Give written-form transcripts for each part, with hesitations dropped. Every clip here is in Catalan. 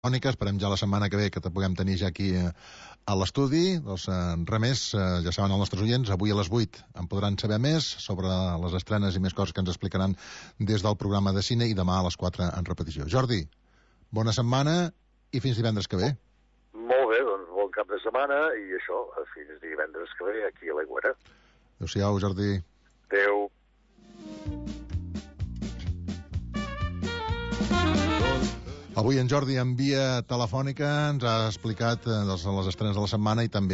Mònica, esperem ja la setmana que ve que te puguem tenir ja aquí a l'estudi. Doncs res més, ja saben els nostres oients, avui a les 8 en podran saber més sobre les estrenes i més coses que ens explicaran des del programa de cine, i demà a les 4 en repetició. Jordi, bona setmana i fins divendres que ve. Molt bé, doncs bon cap de setmana i això, fins divendres que ve aquí a l'Aigüera. Adéu-siau, Jordi. Adéu. Avui en Jordi, en via telefònica, ens ha explicat les estrenes de la setmana i també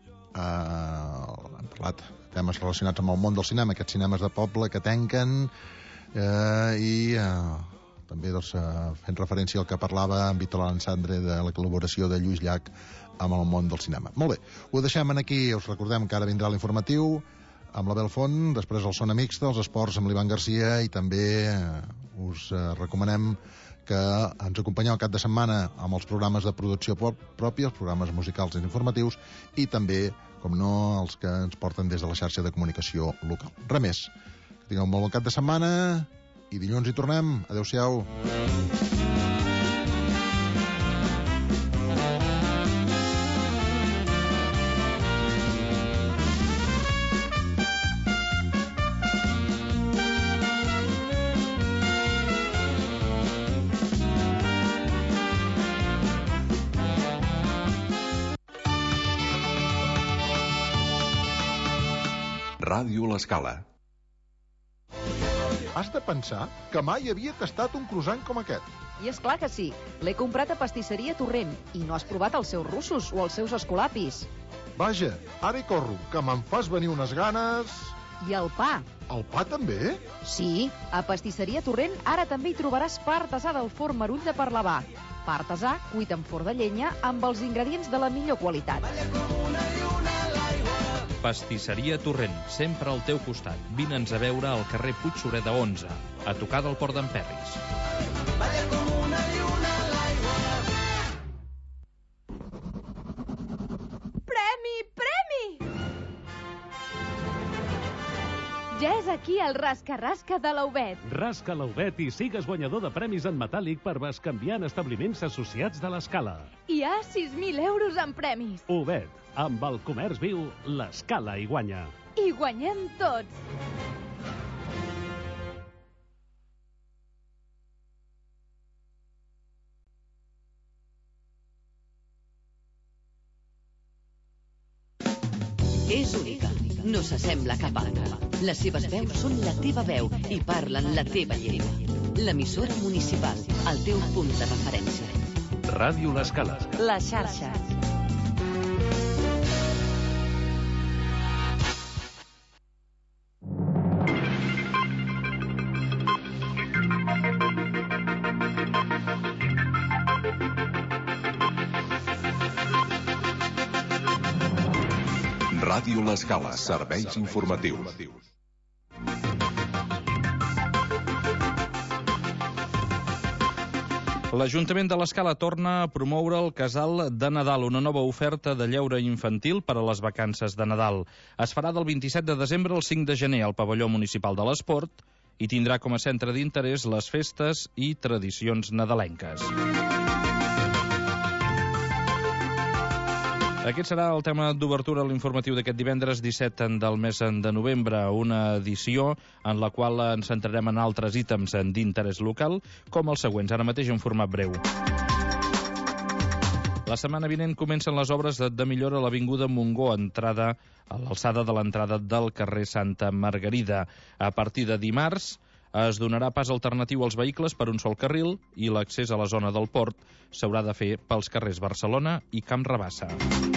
hem parlat temes relacionats amb el món del cinema, aquests cinemes de poble que tanquen, i també fent referència al que parlava en Víctor Alensandre de la col·laboració de Lluís Llach amb el món del cinema. Molt bé, ho deixem aquí. Us recordem que ara vindrà l'informatiu amb la Belfont, després el Sona Mixta, els esports amb l'Ivan Garcia, i també us recomanem que ens acompanyeu cap de setmana amb els programes de producció pròpia, els programes musicals i informatius, i també, com no, els que ens porten des de la xarxa de comunicació local. Res més. Que tingueu un molt bon cap de setmana i dilluns hi tornem. Adéu-siau. Ràdio L'Escala. Has de pensar que mai havia tastat un croissant com aquest. I és clar que sí. L'he comprat a Pastisseria Torrent i no has provat els seus russos o els seus escolapis. Vaja, ara hi corro, que me'n fas venir unes ganes... I el pa. El pa també? Sí, a Pastisseria Torrent ara també hi trobaràs pa artesà del forn Marull de Parlavà. Pa artesà cuit en forn de llenya amb els ingredients de la millor qualitat. Pastisseria Torrent, sempre al teu costat. Vine'ns a veure al carrer Puig Sureda 11, a tocar del Port d'en Perris. Premi, premi! Ja és aquí el rasca-rasca de l'Aubet. Rasca l'Aubet i sigues guanyador de premis en metàl·lic per bescanviar en establiments associats de l'Escala. Hi ha 6.000 euros en premis. Aubet, amb el comerç viu, l'Escala hi guanya. I guanyem tots. És única, no s'assembla a cap altra. Les seves veus són la teva veu i parlen la teva llengua. L'emissora municipal, el teu punt de referència. Ràdio L'Escala. La xarxa. Ràdio L'Escala, serveis informatius. L'Ajuntament de l'Escala torna a promoure el Casal de Nadal, una nova oferta de lleure infantil per a les vacances de Nadal. Es farà del 27 de desembre al 5 de gener al pavelló municipal de l'Esport i tindrà com a centre d'interès les festes i tradicions nadalenques. Aquest serà el tema d'obertura a l'informatiu d'aquest divendres 17 del mes de novembre, una edició en la qual ens centrarem en altres ítems d'interès local, com els següents, ara mateix en format breu. La setmana vinent comencen les obres de millora a l'Avinguda Montgó, entrada a l'alçada de l'entrada del carrer Santa Margarida. A partir de dimarts es donarà pas alternatiu als vehicles per un sol carril i l'accés a la zona del port s'haurà de fer pels carrers Barcelona i Camp Rabassa.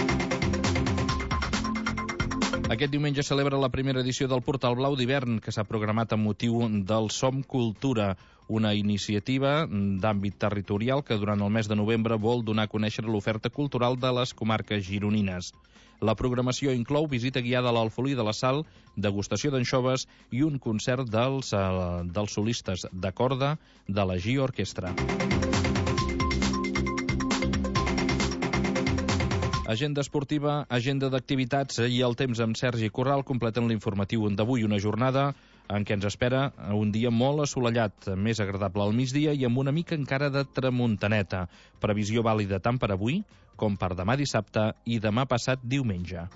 Aquest diumenge celebra la primera edició del Portal Blau d'hivern, que s'ha programat amb motiu del Som Cultura, una iniciativa d'àmbit territorial que durant el mes de novembre vol donar a conèixer l'oferta cultural de les comarques gironines. La programació inclou visita guiada a l'Alfolí de la Sal, degustació d'anxoves i un concert dels solistes de corda de la Gio Orquestra. Agenda esportiva, agenda d'activitats i el temps amb Sergi Corral completen l'informatiu d'avui, una jornada en què ens espera un dia molt assolellat, més agradable al migdia i amb una mica encara de tramuntaneta. Previsió vàlida tant per avui com per demà dissabte i demà passat diumenge.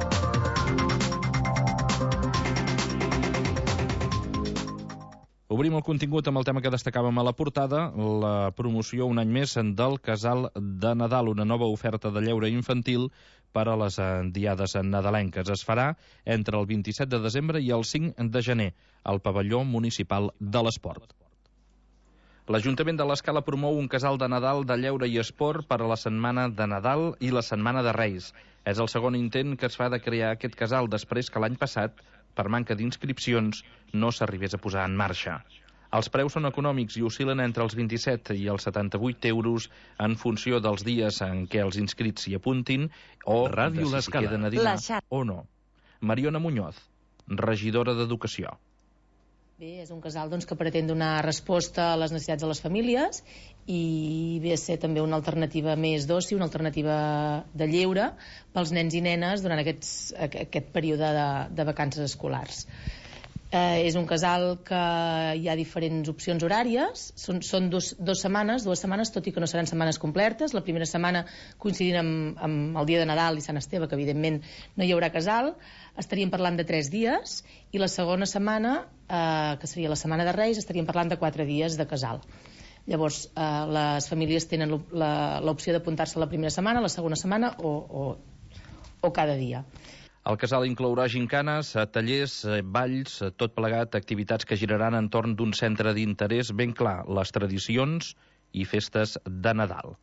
Obrim el contingut amb el tema que destacàvem a la portada, la promoció un any més del Casal de Nadal, una nova oferta de lleure infantil per a les diades nadalenques. Es farà entre el 27 de desembre i el 5 de gener al pavelló municipal de l'Esport. L'Ajuntament de l'Escala promou un casal de Nadal de lleure i esport per a la setmana de Nadal i la setmana de Reis. És el segon intent que es fa de crear aquest casal després que l'any passat, per manca d'inscripcions, no s'arribés a posar en marxa. Els preus són econòmics i oscil·len entre els 27 i els 78 euros en funció dels dies en què els inscrits s'hi apuntin o Ràdio de si L'Escala. queden a dinar o no. Mariona Muñoz, regidora d'Educació. Bé, és un casal que pretén donar resposta a les necessitats de les famílies i ve a ser també una alternativa més d'oci, una alternativa de lleure pels nens i nenes durant aquest període de vacances escolars. És un casal que hi ha diferents opcions horàries, són dues setmanes, tot i que no seran setmanes completes. La primera setmana coincidint amb el dia de Nadal i Sant Esteve, que evidentment no hi haurà casal, estaríem parlant de 3 dies, i la segona setmana, que seria la setmana de Reis, estaríem parlant de 4 dies de casal. Llavors, les famílies tenen l'opció d'apuntar-se la primera setmana, la segona setmana o cada dia. El casal inclourà gincanes, tallers, balls, tot plegat, activitats que giraran entorn d'un centre d'interès ben clar, les tradicions i festes de Nadal.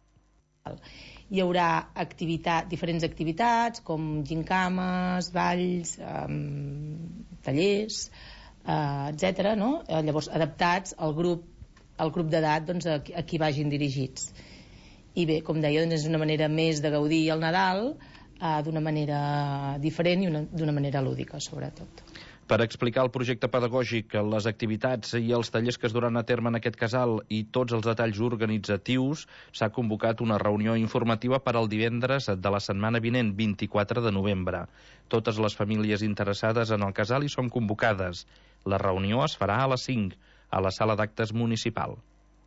Hi haurà diferents activitats com gincames, balls, tallers, etc. Llavors, adaptats al grup d'edat a qui vagin dirigits. I bé, com deia, és una manera més de gaudir el Nadal d'una manera diferent i d'una manera lúdica, sobretot. Per explicar el projecte pedagògic, les activitats i els tallers que es duran a terme en aquest casal i tots els detalls organitzatius, s'ha convocat una reunió informativa per al divendres de la setmana vinent, 24 de novembre. Totes les famílies interessades en el casal hi són convocades. La reunió es farà a les 5, a la sala d'actes municipal.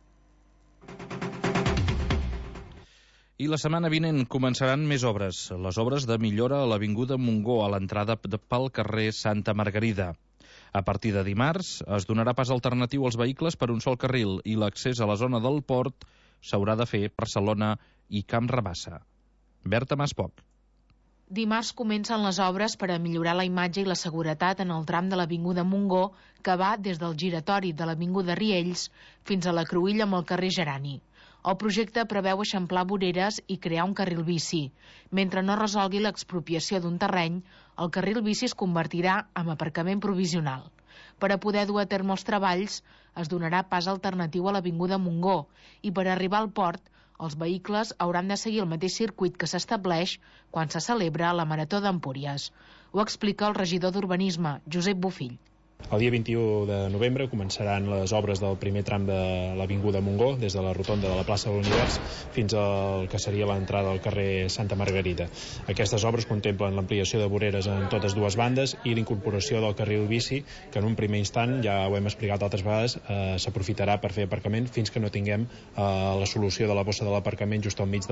I la setmana vinent començaran més obres. Les obres de millora a l'Avinguda Montgó, a l'entrada pel carrer Santa Margarida. A partir de dimarts es donarà pas alternatiu als vehicles per un sol carril i l'accés a la zona del port s'haurà de fer per Barcelona i Camp Rabassa. Berta Maspoc. Dimarts comencen les obres per a millorar la imatge i la seguretat en el tram de l'Avinguda Montgó, que va des del giratori de l'Avinguda Riells fins a la cruïlla amb el carrer Gerani. El projecte preveu eixamplar voreres i crear un carril bici. Mentre no resolgui l'expropiació d'un terreny, el carril bici es convertirà en aparcament provisional. Per a poder dur a terme els treballs, es donarà pas alternatiu a l'Avinguda Montgó i per arribar al port, els vehicles hauran de seguir el mateix circuit que s'estableix quan se celebra la Marató d'Empúries. Ho explica el regidor d'Urbanisme, Josep Bofill. El dia 21 de novembre començaran les obres del primer tram de l'Avinguda Montgó, des de la rotonda de la plaça de l'Univers fins al que seria l'entrada al carrer Santa Margarida. Aquestes obres contemplen l'ampliació de voreres en totes dues bandes i l'incorporació del carril bici, que en un primer instant, ja ho hem explicat altres vegades, s'aprofitarà per fer aparcament fins que no tinguem la solució de la bossa de l'aparcament just al mig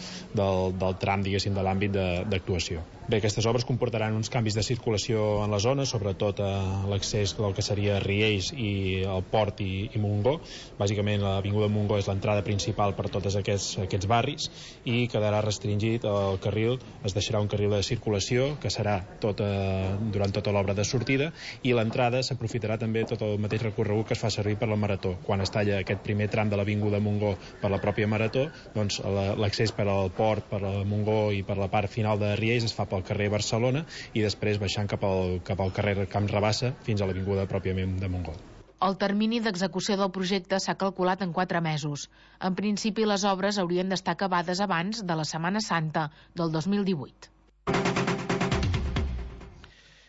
del tram, diguéssim, de l'àmbit d'actuació. Bé, aquestes obres comportaran uns canvis de circulació en la zona, sobretot l'accés del que seria Riells i el Port i Montgó. Bàsicament l'Avinguda Montgó és l'entrada principal per tots aquests barris i quedarà restringit el carril, es deixarà un carril de circulació que serà durant tota l'obra de sortida i l'entrada s'aprofitarà també tot el mateix recorregut que es fa servir per la Marató. Quan es talla aquest primer tram de l'Avinguda Montgó per la pròpia Marató, doncs l'accés per al Port, per al Montgó i per la part final de Riells es fa pel carrer Barcelona i després baixant cap al carrer Camp Rabassa fins a l'Avinguda pròpiament de Montgó. El termini d'execució del projecte s'ha calculat en 4 mesos. En principi, les obres haurien d'estar acabades abans de la Setmana Santa del 2018.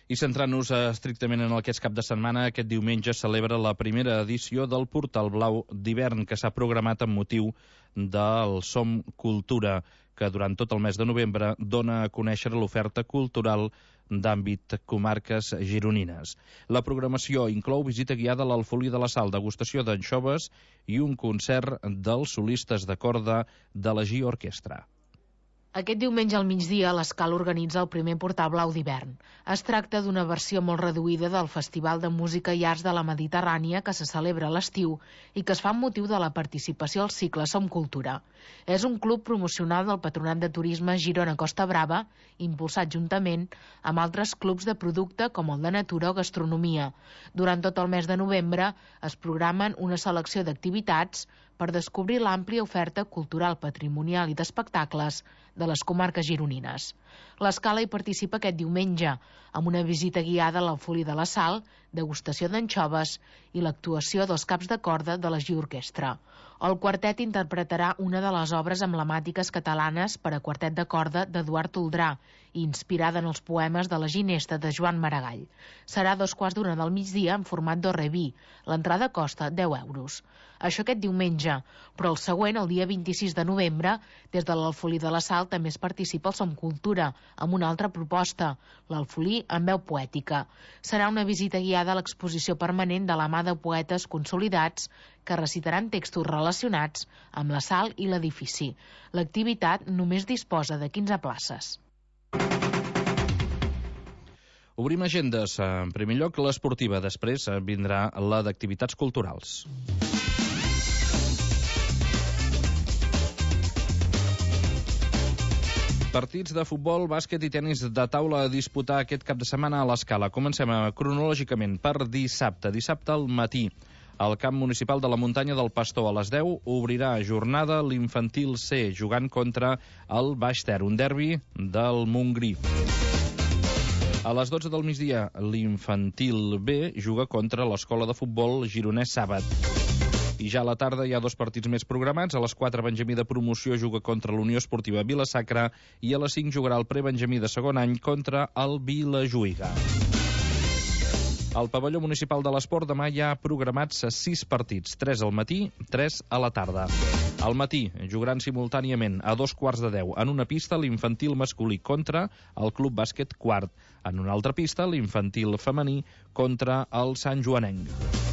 I centrant-nos estrictament en aquest cap de setmana, aquest diumenge celebra la primera edició del Portal Blau d'hivern, que s'ha programat amb motiu del Som Cultura, que durant tot el mes de novembre dona a conèixer l'oferta cultural d'àmbit comarques gironines. La programació inclou visita guiada a l'Alfolí de la Sal, degustació d'anxoves i un concert dels solistes de corda de la Gio Orquestra. Aquest diumenge al migdia, l'Escala organitza el primer Portal Blau d'hivern. Es tracta d'una versió molt reduïda del Festival de Música i Arts de la Mediterrània que se celebra a l'estiu i que es fa amb motiu de la participació al cicle Som Cultura. És un club promocional del Patronat de Turisme Girona-Costa Brava, impulsat juntament amb altres clubs de producte com el de natura o gastronomia. Durant tot el mes de novembre es programen una selecció d'activitats per descobrir l'àmplia oferta cultural, patrimonial i d'espectacles de les comarques gironines. L'Escala hi participa aquest diumenge amb una visita guiada a l'Alfolí de la Sal, degustació d'anxoves i l'actuació dels caps de corda de la Gio Orquestra. El quartet interpretarà una de les obres emblemàtiques catalanes per a quartet de corda d'Eduard Toldrà, inspirada en els poemes de la Ginesta de Joan Maragall. Serà a 2:15 del migdia en format d'Orreví. L'entrada costa 10 euros. Això aquest diumenge, però el següent, el dia 26 de novembre, des de l'Alfolí de la Sal també es participa al Som Cultura, amb una altra proposta, l'Alfolí en veu poètica. Serà una visita guiada a l'exposició permanent de la mà de poetes consolidats que recitaran textos relacionats amb la sal i l'edifici. L'activitat només disposa de 15 places. Obrim agendes. En primer lloc, l'esportiva. Després vindrà la d'activitats culturals. Partits de futbol, bàsquet i tenis de taula a disputar aquest cap de setmana a l'Escala. Comencem cronològicament per dissabte. Dissabte al matí, al camp municipal de la Muntanya del Pastor, a les 10, obrirà jornada l'infantil C, jugant contra el Baix Ter, un derbi del Montgrí. A les 12 del migdia, l'infantil B juga contra l'Escola de Futbol Gironès Sàbat. I ja a la tarda hi ha 2 partits més programats. A les 4, Benjamí de promoció juga contra l'Unió Esportiva Vila-sacra i a les 5 jugarà el prebenjamí de segon any contra el Vilajuïga. Al pavelló municipal de l'esport demà hi ha programats 6 partits, 3 al matí, 3 a la tarda. Al matí jugaran simultàniament a 9:15 en una pista l'infantil masculí contra el Club Bàsquet Quart. En una altra pista l'infantil femení contra el Sant Joanenc.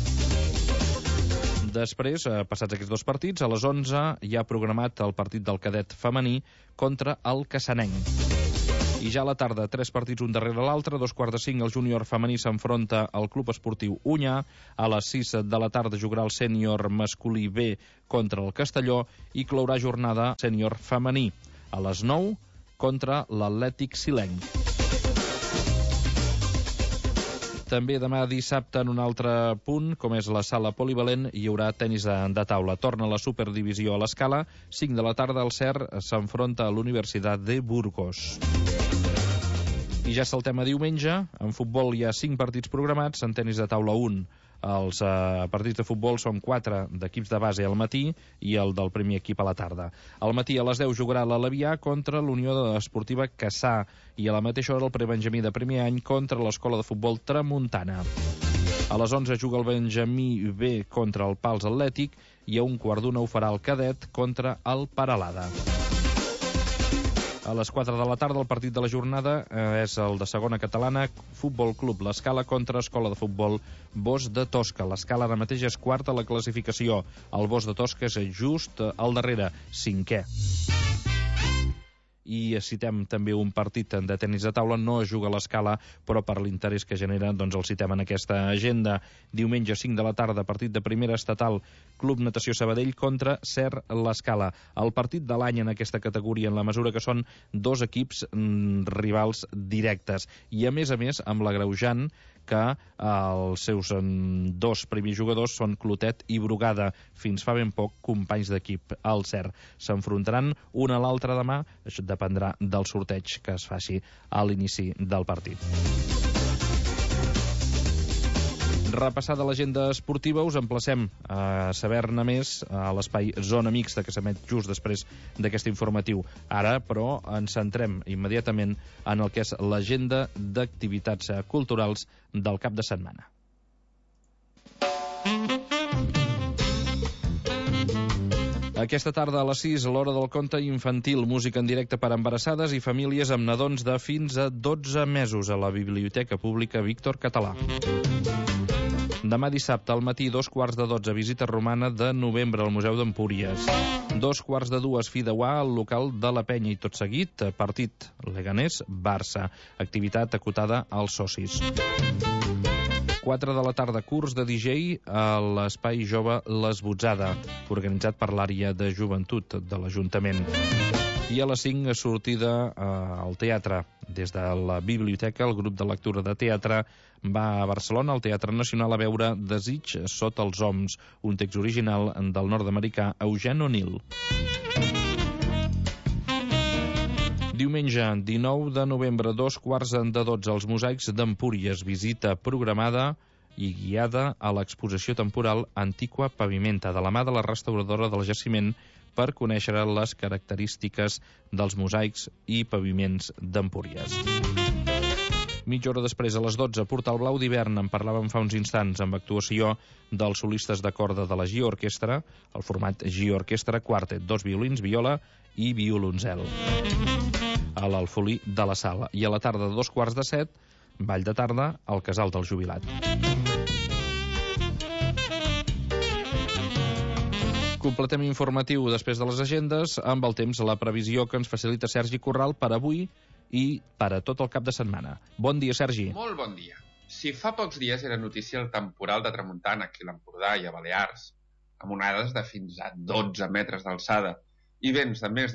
Després, passats aquests 2 partits, a les 11 hi ha programat el partit del cadet femení contra el Cassanenc. I ja a la tarda, 3 partits un darrere l'altre. 2:45 el júnior femení s'enfronta al Club Esportiu Unyà. A les 6 de la tarda jugarà el sènior masculí B contra el Castelló i clourà jornada sènior femení. A les 9 contra l'Atlètic Silenc. També demà dissabte en un altre punt, com és la sala polivalent, hi haurà tenis de taula. Torna la Superdivisió a l'Escala. 5 de la tarda el CER s'enfronta a l'Universitat de Burgos. I ja saltem a diumenge. En futbol hi ha 5 partits programats, en tenis de taula 1. Els partits de futbol són 4 d'equips de base al matí i el del primer equip a la tarda. Al matí a les 10 jugarà l'Alavià contra l'Unió Esportiva Cassà i a la mateixa hora el prebenjamí de primer any contra l'Escola de Futbol Tramuntana. A les 11 juga el Benjamí B contra el Pals Atlètic i a 1:15 ho farà el cadet contra el Paralada. A les 4 de la tarda el partit de la jornada és el de segona catalana, Futbol Club l'Escala contra Escola de Futbol Bosc de Tosca. L'Escala ara mateix és quarta a la classificació. El Bosc de Tosca és just al darrere, 5è. I citem també un partit de tenis de taula. No es juga a l'Escala, però per l'interès que genera doncs el citem en aquesta agenda. Diumenge 5 de la tarda, partit de primera estatal, Club Natació Sabadell contra CER l'Escala. El partit de l'any en aquesta categoria, en la mesura que són 2 equips rivals directes. I a més, amb l'agreujant que els seus 2 primers jugadors són Clotet i Brugada, fins fa ben poc companys d'equip al CER. S'enfrontaran un a l'altre demà, això dependrà del sorteig que es faci a l'inici del partit. Repassada l'agenda esportiva, us emplacem a saber-ne més a l'espai Zona Mixta, que s'emet just després d'aquest informatiu. Ara, però, ens centrem immediatament en el que és l'agenda d'activitats culturals del cap de setmana. Aquesta tarda a les 6, a l'hora del conte infantil, música en directe per embarassades i famílies amb nadons de fins a 12 mesos a la Biblioteca Pública Víctor Català. Demà dissabte al matí, 11:45, visita romana de novembre al Museu d'Empúries. 2:45, fi de UA al local de la Penya i tot seguit, partit Leganés-Barça. Activitat acotada als socis. 4 de la tarda, curs de DJ a l'Espai Jove l'Esbotzada, organitzat per l'àrea de joventut de l'Ajuntament. I a les 5, sortida al teatre. Des de la biblioteca, el grup de lectura de teatre va a Barcelona, al Teatre Nacional, a veure Desig sota els oms, un text original del nord-americà Eugene O'Neill. Diumenge, 19 de novembre, 11:45, als Mosaics d'Empúries, visita programada i guiada a l'exposició temporal Antiqua Pavimenta, de la mà de la restauradora del jaciment, per conèixer les característiques dels mosaics i paviments d'Empúries. Mitja hora després, a les 12, Portal Blau d'hivern, en parlàvem fa uns instants, amb actuació dels solistes de corda de la Gio Orquestra, el format Gio Orquestra Quartet, 2 violins, viola i violoncel, a l'Alfolí de la Sala. I a la tarda, 2:15, ball de tarda al Casal del Jubilat. Completem informatiu després de les agendes amb el temps, la previsió que ens facilita Sergi Corral per avui i per a tot el cap de setmana. Bon dia, Sergi. Molt bon dia. Si fa pocs dies era notícia el temporal de tramuntana aquí a l'Empordà i a Balears, amb onades de fins a 12 metres d'alçada i vents de més de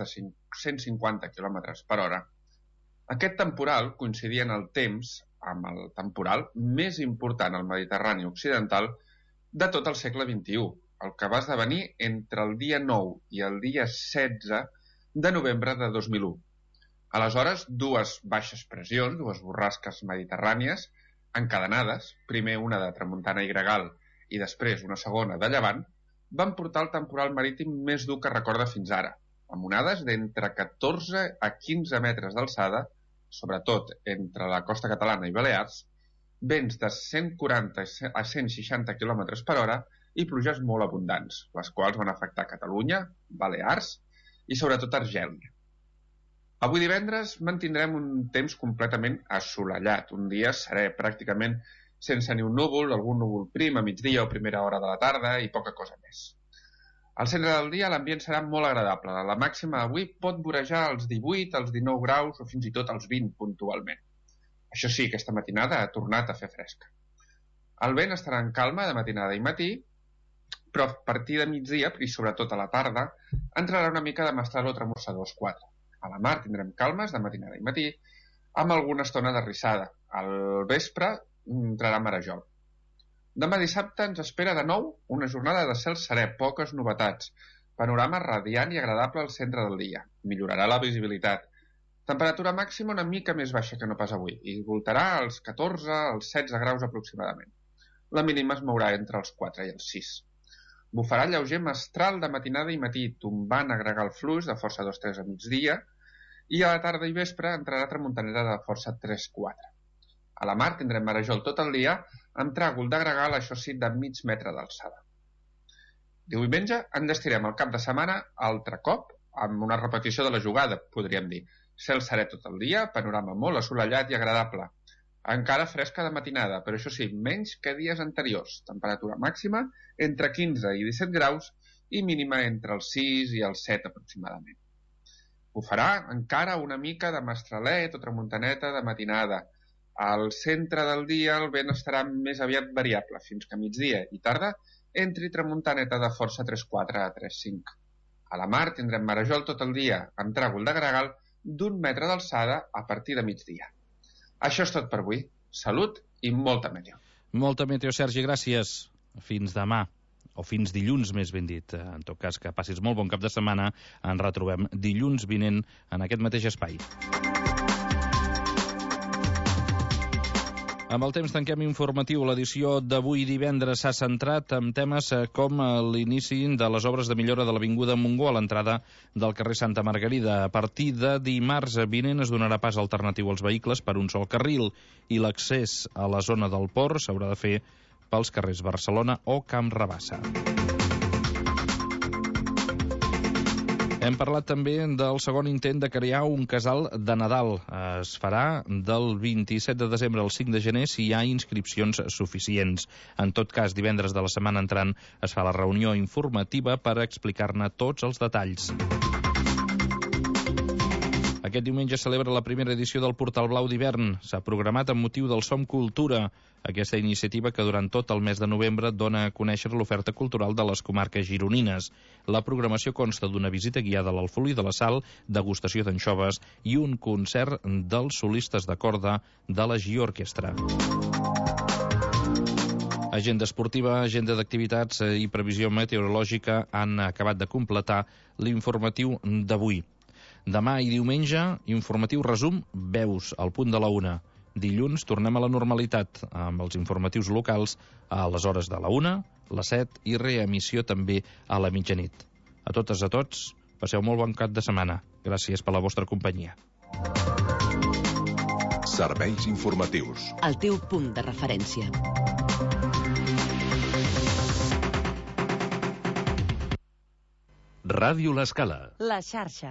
150 km per hora, aquest temporal coincidia en el temps amb el temporal més important al Mediterrani occidental de tot el segle XXI, el que va esdevenir entre el dia 9 i el dia 16 de novembre de 2001. Aleshores, dues baixes pressions, dues borrasques mediterrànies encadenades, primer una de tramuntana i gregal i després una segona de llevant, van portar el temporal marítim més dur que recorda fins ara, amb onades d'entre 14 a 15 metres d'alçada, sobretot entre la costa catalana i Balears, vents de 140 a 160 km per hora i pluges molt abundants, les quals van afectar Catalunya, Balears i sobretot Argèlia. Avui divendres mantindrem un temps completament assolellat, un dia serè, pràcticament sense ni un núvol, algun núvol prim a migdia o primera hora de la tarda i poca cosa més. Al centre del dia l'ambient serà molt agradable. La màxima avui pot vorejar els 18, els 19 graus o fins i tot els 20 puntualment. Això sí, aquesta matinada ha tornat a fer fresca. El vent estarà en calma de matinada i matí, però a partir de migdia i sobretot a la tarda entrarà una mica de mestral o tremolsadors 4. A la mar tindrem calmes de matinada i matí, amb alguna estona de rissada. Al vespre entrarà marejol. Demà dissabte ens espera de nou una jornada de cel serè, poques novetats. Panorama radiant i agradable al centre del dia. Millorarà la visibilitat. Temperatura màxima una mica més baixa que no pas avui, i voltarà als 14 als 16 graus aproximadament. La mínima es mourà entre els 4 i els 6. Bufarà lleuger mestral de matinada i matí, tombant a gregal fluix de força 2-3 a migdia, i a la tarda i vespre entrarà tramuntanera de força 3-4. A la mar tindrem marejol tot el dia, amb tràgol de gregal, això sí, de mig metre d'alçada. Diumenge enllestirem el cap de setmana altre cop, amb una repetició de la jugada, podríem dir. Cel serè tot el dia, panorama molt assolellat i agradable. Encara fresca de matinada, però això sí, menys que dies anteriors. Temperatura màxima entre 15 i 17 graus i mínima entre els 6 i els 7 aproximadament. Bufarà encara una mica de mestralet o tramuntaneta de matinada. Al centre del dia el vent estarà més aviat variable, fins que a migdia i tarda entri tramuntaneta de força 3-4 a 3-5. A la mar tindrem marejol tot el dia, amb tràgol de gregal d'1 metre d'alçada a partir de migdia. Això és tot per avui. Salut i molta meteo. Molta meteo, Sergi, gràcies. Fins demà, o fins dilluns, més ben dit. En tot cas, que passis molt bon cap de setmana. Ens retrobem dilluns vinent en aquest mateix espai. Amb el temps tanquem informatiu. L'edició d'avui divendres s'ha centrat en temes com l'inici de les obres de millora de l'Avinguda Montgó a l'entrada del carrer Santa Margarida. A partir de dimarts vinent es donarà pas alternatiu als vehicles per un sol carril i l'accés a la zona del port s'haurà de fer pels carrers Barcelona o Camp Rabassa. Hem parlat també del segon intent de crear un casal de Nadal. Es farà del 27 de desembre al 5 de gener si hi ha inscripcions suficients. En tot cas, divendres de la setmana entrant es fa la reunió informativa per explicar-ne tots els detalls. Aquest diumenge celebra la primera edició del Portal Blau d'hivern. S'ha programat amb motiu del Som Cultura, aquesta iniciativa que durant tot el mes de novembre dona a conèixer l'oferta cultural de les comarques gironines. La programació consta d'una visita guiada a l'Alfolí de la Sal, degustació d'anxoves i un concert dels solistes de corda de la GIO Orquestra. Agenda esportiva, agenda d'activitats i previsió meteorològica han acabat de completar l'informatiu d'avui. Demà i diumenge, informatiu resum, veus al punt de la 1. Dilluns tornem a la normalitat, amb els informatius locals a les hores de la 1, les 7 i reemissió també a la mitjanit. A totes, a tots, passeu molt bon cap de setmana. Gràcies per la vostra companyia. Serveis informatius. El teu punt de referència. Ràdio L'Escala. La xarxa.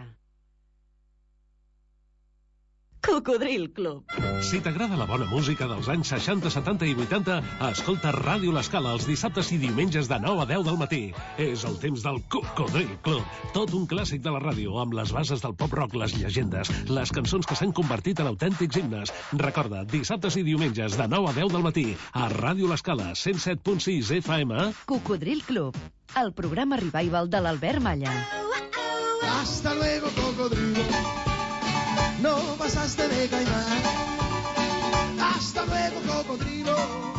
Cocodril Club. Si t'agrada la bona música dels anys 60, 70 i 80, escolta Ràdio L'Escala els dissabtes i diumenges de 9 a 10 del matí. És el temps del Cocodril Club. Tot un clàssic de la ràdio, amb les bases del pop-rock, les llegendes, les cançons que s'han convertit en autèntics himnes. Recorda, dissabtes i diumenges de 9 a 10 del matí, a Ràdio L'Escala, 107.6 FM. Cocodril Club, el programa revival de l'Albert Malla. Hasta luego, cocodrilo. No pasaste de caimán. Hasta luego, cocodrilo.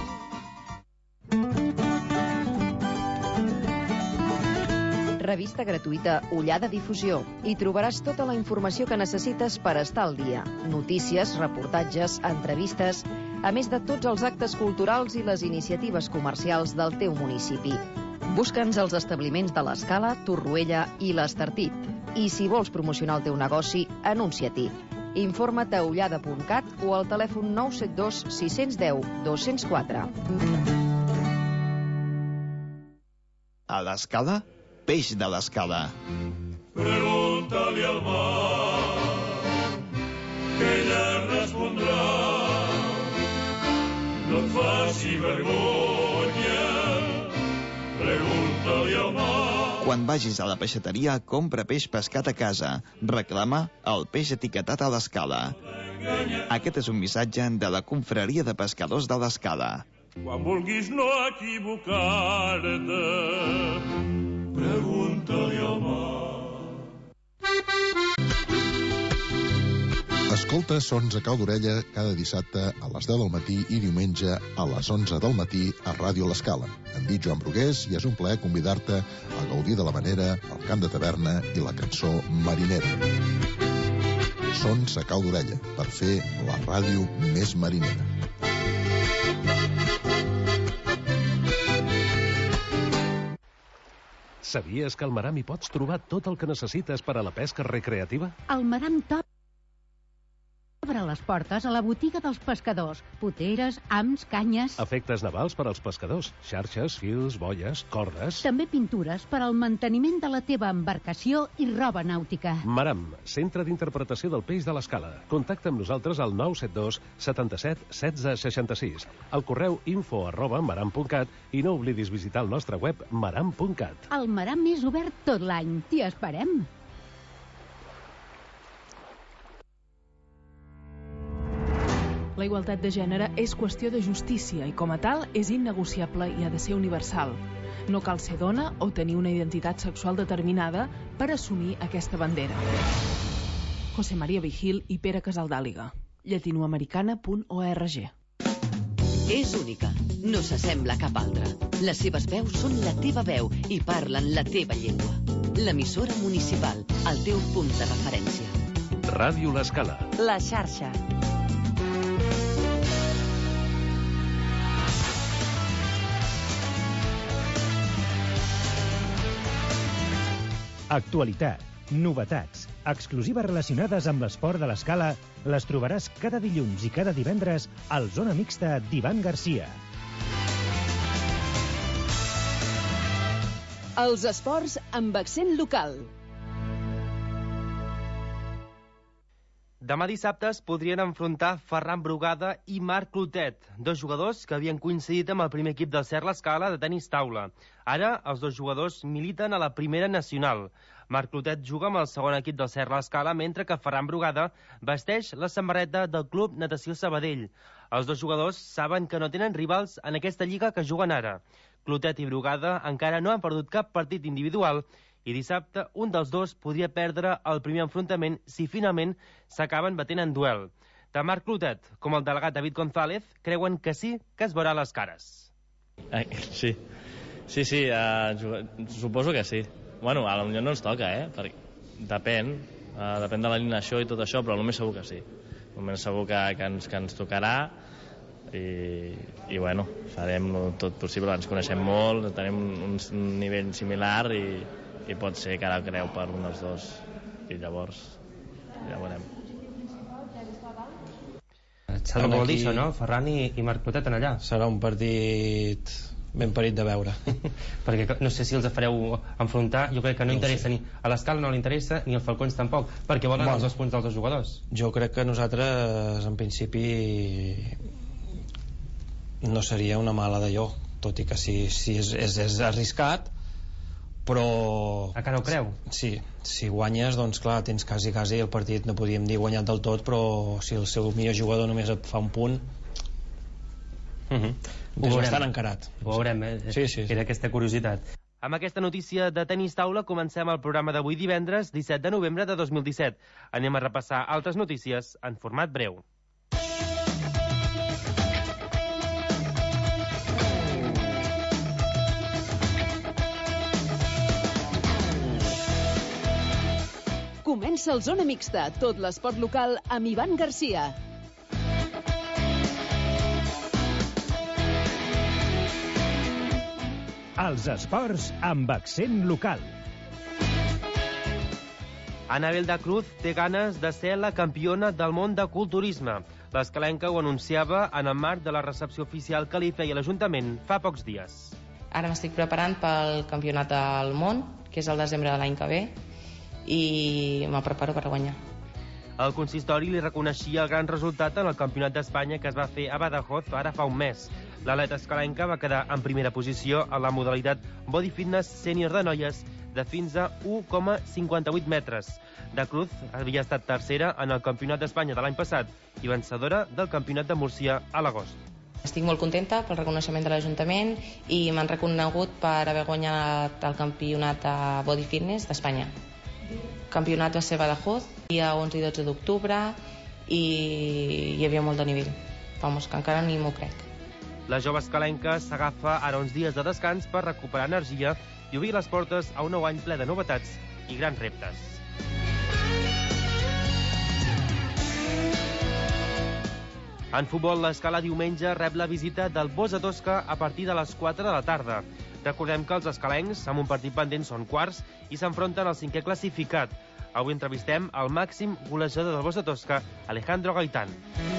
Revista gratuïta Ullada Difusió. Hi trobaràs tota la informació que necessites per estar al dia. Notícies, reportatges, entrevistes, a més de tots els actes culturals i les iniciatives comercials del teu municipi. Busca'ns als establiments de l'Escala, Torroella i l'Estartit. I si vols promocionar el teu negoci, anuncia-t'hi. Informa't a ullada.cat o al telèfon 972 610 204. A l'Escala, peix de l'Escala. Pregunta-li al mar, que ella respondrà. No et faci vergonya, pregunta-li al mar. Quan vagis a la peixateria, compra peix pescat a casa. Reclama el peix etiquetat a l'Escala. Aquest és un missatge de la Confraria de Pescadors de l'Escala. Quan vulguis no equivocar-te, pregunta-li al mar. Escolta Sons a cau d'orella cada dissabte a les 10 del matí i diumenge a les 11 del matí a Ràdio L'Escala. Em dic Joan Brugués i és un plaer convidar-te a gaudir de l'havanera, el cant de taverna i la cançó marinera. Sons a cau d'orella, per fer la ràdio més marinera. Sabies que al Maram hi pots trobar tot el que necessites per a la pesca recreativa? El Maram Top obre les portes a la botiga dels pescadors. Poteres, hams, canyes... Efectes navals per als pescadors. Xarxes, fils, boies, cordes... També pintures per al manteniment de la teva embarcació i roba nàutica. Maram, centre d'interpretació del peix de l'Escala. Contacta amb nosaltres al 972 77 16 66. Al correu info@maram.cat i no oblidis visitar el nostre web maram.cat. El Maram és obert tot l'any. T'hi esperem. La igualtat de gènere és qüestió de justícia i, com a tal, és innegociable i ha de ser universal. No cal ser dona o tenir una identitat sexual determinada per assumir aquesta bandera. José María Vigil i Pere Casaldàliga. llatinoamericana.org. És única, no s'assembla a cap altra. Les seves veus són la teva veu i parlen la teva llengua. L'emissora municipal, el teu punt de referència. Ràdio L'Escala. La xarxa. Actualitat, novetats, exclusives relacionades amb l'esport de l'Escala les trobaràs cada dilluns i cada divendres al Zona Mixta d'Ivan Garcia. Els esports amb accent local. Demà dissabte es podrien enfrontar Ferran Brugada i Marc Clotet, dos jugadors que havien coincidit amb el primer equip del Cer l'Escala de tenis taula. Ara, els dos jugadors militen a la primera nacional. Marc Clotet juga amb el segon equip del Cer l'Escala, mentre que Ferran Brugada vesteix la samarreta del Club Natació Sabadell. Els dos jugadors saben que no tenen rivals en aquesta lliga que juguen ara. Clotet i Brugada encara no han perdut cap partit individual i dissabte un dels dos podria perdre el primer enfrontament si finalment s'acaben batent en duel. Tant Marc Clotet com el delegat David González creuen que sí que es veurà les cares. Sí, suposo que sí. Bueno, a la Unió no ens toca, perquè depèn de l'alineació i tot això, però el més segur que sí. El més segur que ens tocarà. I bueno, farem tot possible, ens coneixem molt, tenim un nivell similar i pot ser que ara creu per un dels dos i llavors ja veurem. Saps què vol dir això, no? Ferran i Marc Clotet en allà. Serà un partit ben parit de veure. Perquè no sé si els fareu enfrontar, jo crec que no interessa ni a l'Escala no li interessa ni als Falcons tampoc, perquè volen els 2 punts dels dos jugadors. Jo crec que nosaltres en principi no seria una mala d'allò, tot i que si és arriscat, però... Encara ho creu? Sí, si guanyes, doncs clar, tens quasi el partit, no podríem dir guanyat del tot, però si el seu millor jugador només et fa un punt, és bastant encarat. Ho veurem, Sí. Era aquesta curiositat. Amb aquesta notícia de tenis taula comencem el programa d'avui divendres 17 de novembre de 2017. Anem a repassar altres notícies en format breu. Comença el Zona Mixta, tot l'esport local amb Ivan Garcia. Els esports amb accent local. Anabel da Cruz té ganes de ser la campiona del món de culturisme. L'escalenca ho anunciava en el marc de la recepció oficial que li feia l'Ajuntament fa pocs dies. Ara m'estic preparant pel campionat del món, que és el desembre de l'any que ve, i me preparo per guanyar. El consistori li reconeixia el gran resultat en el Campionat d'Espanya que es va fer a Badajoz ara fa un mes. L'atleta escalenca va quedar en primera posició a la modalitat Body Fitness Sènior de noies de fins a 1,58 metres. Da Cruz havia estat tercera en el Campionat d'Espanya de l'any passat i vencedora del Campionat de Múrcia a l'agost. Estic molt contenta pel reconeixement de l'Ajuntament i m'han reconegut per haver guanyat el Campionat de Body Fitness d'Espanya. El campionat va ser a Badajoz, dia 11 i 12 d'octubre, i hi havia molt de nivell. Vamos, que encara ni m'ho crec. La jove escalenca s'agafa ara uns dies de descans per recuperar energia i obrir les portes a un nou any ple de novetats i grans reptes. En futbol, l'Escala diumenge rep la visita del Bosa Tosca a partir de les 4 de la tarda. Recordem que els escalencs, amb un partit pendent, són quarts i s'enfronten al 5è classificat. Avui entrevistem el màxim golejador del Bosa Tosca, Alejandro Gaitán.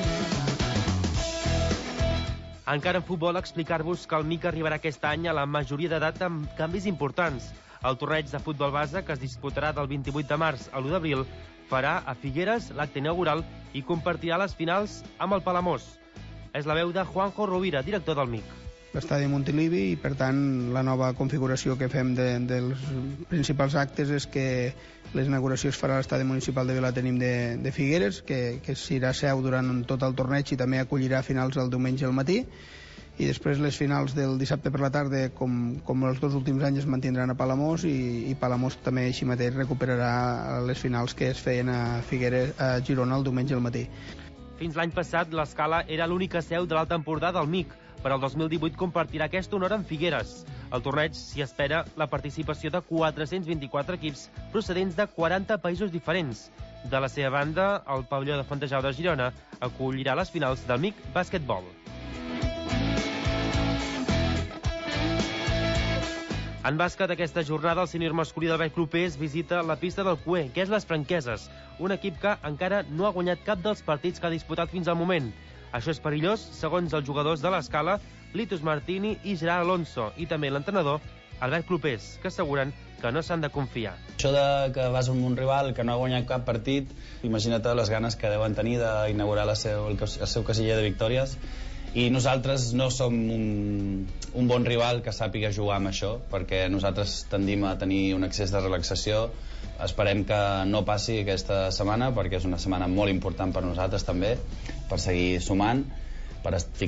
Encara en futbol, explicar-vos que el MIC arribarà aquest any a la majoria d'edat amb canvis importants. El torneig de futbol base, que es disputarà del 28 de març a l'1 d'abril, farà a Figueres l'acte inaugural i compartirà les finals amb el Palamós. És la veu de Juanjo Rovira, director del MIC. L'estadi Montilivi i, per tant, la nova configuració que fem dels principals actes és que l'inauguració es farà a l'estadi municipal de Vilatenim de Figueres, que serà seu durant tot el torneig i també acollirà finals el diumenge al matí, i després les finals del dissabte per la tarda, com els 2 últims anys, es mantindran a Palamós i Palamós també així mateix recuperarà les finals que es feien a Figueres, a Girona el diumenge al matí. Fins l'any passat, l'Escala era l'única seu de l'Alt Empordà del MIC. Per al 2018 compartirà aquest honor amb Figueres. Al torneig s'hi espera la participació de 424 equips procedents de 40 països diferents. De la seva banda, el pavelló de Fontejau de Girona acollirà les finals del MIC Bàsquetbol. En bàsquet, aquesta jornada, el sènior masculí del Vall Clubers visita la pista del Cué, que és les Franqueses, un equip que encara no ha guanyat cap dels partits que ha disputat fins al moment. Això és perillós, segons els jugadors de l'Escala, Litus Martini i Gerard Alonso, i també l'entrenador, Albert Clopés, que asseguren que no s'han de confiar. Això de que vas amb un rival que no ha guanyat cap partit, imagina't les ganes que deuen tenir d'inaugurar el seu casiller de victòries, i nosaltres no som un bon rival que sàpiga jugar amb això, perquè nosaltres tendim a tenir un excés de relaxació. Esperem que no passi aquesta setmana, perquè és una setmana molt important per nosaltres també, per seguir sumant, per